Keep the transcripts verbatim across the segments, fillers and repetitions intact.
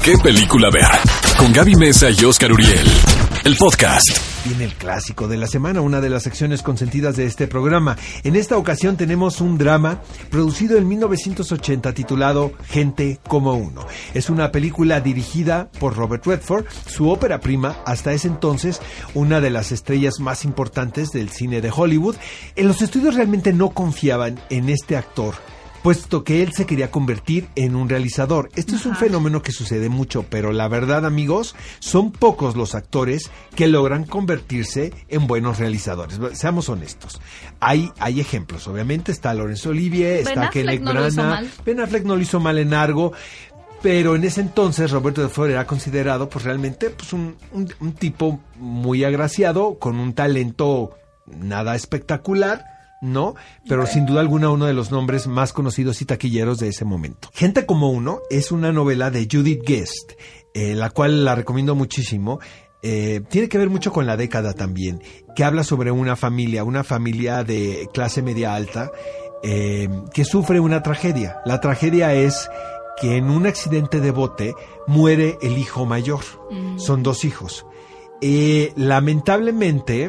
¿Qué película ver? Con Gaby Mesa y Oscar Uriel. El podcast. Viene el clásico de la semana, una de las secciones consentidas de este programa. En esta ocasión tenemos un drama producido en mil novecientos ochenta titulado Gente como Uno. Es una película dirigida por Robert Redford, su ópera prima, hasta ese entonces una de las estrellas más importantes del cine de Hollywood. En los estudios realmente no confiaban en este actor, puesto que él se quería convertir en un realizador. Esto Ajá. es un fenómeno que sucede mucho, pero la verdad, amigos, son pocos los actores que logran convertirse en buenos realizadores. Seamos honestos. Hay, hay ejemplos, obviamente. Está Laurence Olivier, está Kenneth no Branagh. Ben Affleck no lo hizo mal en Argo, pero en ese entonces Robert Redford era considerado pues realmente pues un, un, un tipo muy agraciado, con un talento nada espectacular, ¿no? Pero bueno, sin duda alguna uno de los nombres más conocidos y taquilleros de ese momento. Gente como Uno es una novela de Judith Guest, eh, la cual la recomiendo muchísimo. Eh, tiene que ver mucho con la década también, que habla sobre una familia, una familia de clase media alta, eh, que sufre una tragedia. La tragedia es que en un accidente de bote muere el hijo mayor. Mm. Son dos hijos. Eh, lamentablemente,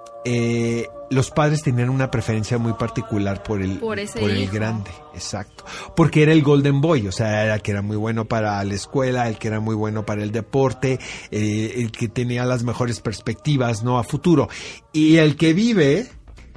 eh, los padres tenían una preferencia muy particular por el, por, ese por el hijo. grande, exacto, porque era el Golden Boy, o sea, era el que era muy bueno para la escuela, el que era muy bueno para el deporte, eh, el que tenía las mejores perspectivas, ¿no?, a futuro. Y el que vive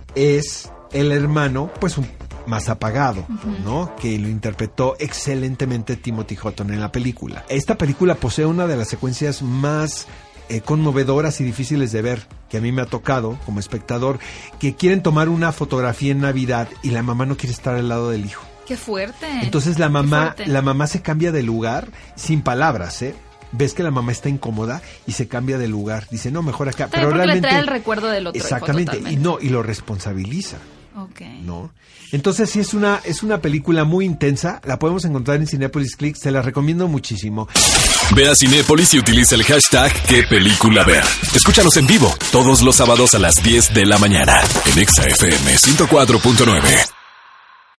es el hermano, pues un más apagado, uh-huh. ¿no?, que lo interpretó excelentemente Timothy Hutton en la película. Esta película posee una de las secuencias más Eh, conmovedoras y difíciles de ver, que a mí me ha tocado como espectador, que quieren tomar una fotografía en Navidad y la mamá no quiere estar al lado del hijo. ¡Qué fuerte! Entonces la mamá, la mamá se cambia de lugar sin palabras, ¿eh? Ves que la mamá está incómoda y se cambia de lugar. Dice, no, mejor acá. También pero porque realmente le trae el recuerdo del otro. Exactamente, y no, y lo responsabiliza. Okay. ¿No? Entonces sí es una, es una película muy intensa. La podemos encontrar en Cinépolis Click. Se la recomiendo muchísimo. Ve a Cinépolis y utiliza el hashtag ¿Qué película ver? Escúchanos en vivo todos los sábados a las diez de la mañana en Exa F M ciento cuatro punto nueve.